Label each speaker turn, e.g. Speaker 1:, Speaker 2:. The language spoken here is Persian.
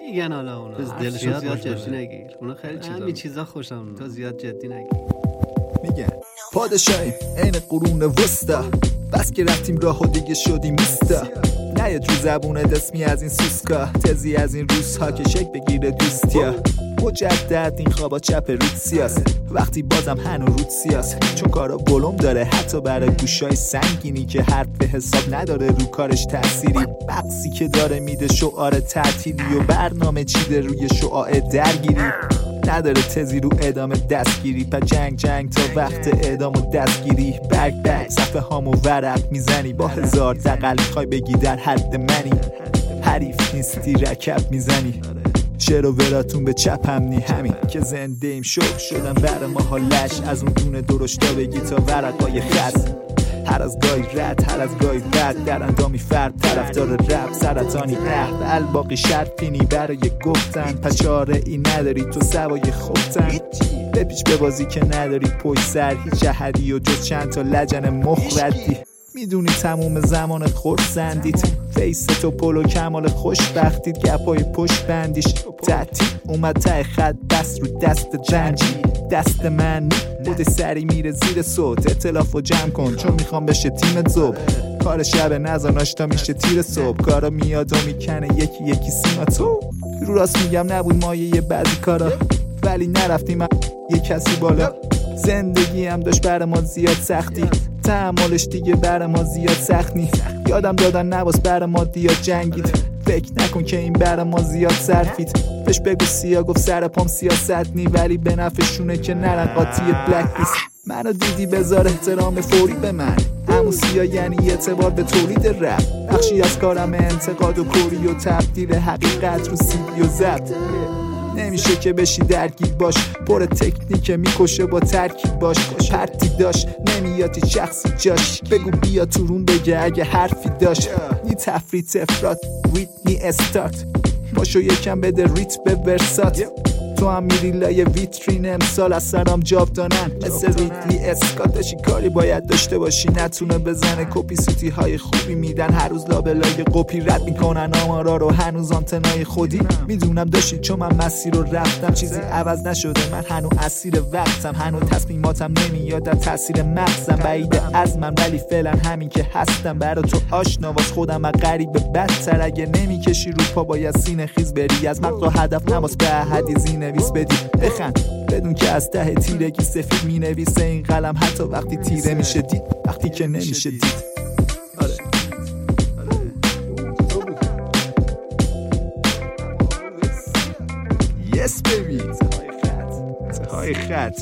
Speaker 1: میگن حالا اونا دلشون زیاد جدی نگیر، اونا خیلی چیزا همین چیزا خوشم تو زیاد جدی نگیر.
Speaker 2: میگن پادشاهیم عین قرون وسطا، بس که رفتیم راه و دیگه شدیم مستا. نیاد رو زبونت اسمی از این سوسکا، تزی از این روزها که شک بگیره دوستیا. مجدد این خوابا چپ رود سیاست، وقتی بازم هنو رود سیاست. چون کارا بلوم داره حتی برای گوشای سنگینی که حرف به حساب نداره رو کارش تأثیری. بقصی که داره میده شعار تعطیلی و برنامه چیده روی شعاع درگیری. نداره تزی رو ادامه دستگیری، پا جنگ تا وقت اعدام و دستگیری. برگ صفحه هامو ورق میزنی، با هزار دقل میخوای بگی در حد منی. حریف نیستی رکب میزنی، شعر و وراتون به چپم نی. همین که زنده ایم شوق شدن بر ما حالش، از اون دونه درشتا بگی تا ورقای خط. هر از گاهی رد هر از گاهی بد، در اندامی فرد طرفدار رب سرطانی عهد. الباقی شرفینی برای گفتن، پس چاره ای نداری تو سوای خوفتن. بپیچ به بازی که نداری پشت سر هیچ جهدی و جز چند تا لجن مخردی. میدونی تموم زمان خورسندیت، فیس تو پلو کمال خوشبختیت. گپای پشت بندیش تعطیل اومد ته خط، بس رو دست جنجی. دست من بود سری میره زیر صوت، اطلاف و جمع کن چون میخوام بشه تیم زوب. کار شب نزاناش تا میشه تیر صبح، کارا میاد و میکنه یکی یکی سیما تو. رو راست میگم نبود مایه یه بعضی کارا، ولی نرفتیم یه کسی بالا. زندگی هم داشت بر ما زیاد سختی، تحملش دیگه بر ما زیاد سخت نی. یادم دادن نواس بر ما دیاد جنگید، فکر نکن که این بر ما زیاد صرفید. بهش بگو سیا گفت سر پام سیاست نی، ولی به نفعشونه که نرن قاطی بلک لیست. منو دیدی بذار احترام فوری به من، همون سیا یعنی اعتبار به تولید رپ. بخشی از کارم انتقاد و کوری و تبدیل حقیقت رو سیدی و ضبط. نمیشه که بشی درگیر باش، پر تکنیک میکشه با ترکیب باش. پرتی داشت نمیاد هیچ شخصی جاش، بگو بیا تو روم بگه اگه حرفی داشت. نی تفریط افراد ویتنی استارت، باشو یکم بده ریت به ورسات. تو هم میری لای ویترین امسال از سرام جاودانن مثل ریدلی اسکاتشی. کاری باید داشته باشی نتونه بزنه کپی، سوتی های خوبی میدن هر روز لابلای قپی. رد میکنن آمارا رو هنوز آنتنای خودی. میدونم داشتی چون من مسیر رو رفتم، چیزی عوض نشده من هنوز اسیر وقتم. هنوز تصمیماتم نمیاد در تاثیر مغزم، بعید از من ولی فعلا همین که هستم. برا تو آشنا واس خودم از غریبه بدتر، اگه نمیکشی رو پا باید سینه خیز بری. از مغز و هدف نواس به احدی نویس بدی بخند، بدون که از ته تیرگی سفید می نویسه این قلم، حتی وقتی تیره میشه دید، وقتی که نمیشه دید. Yes baby، های خط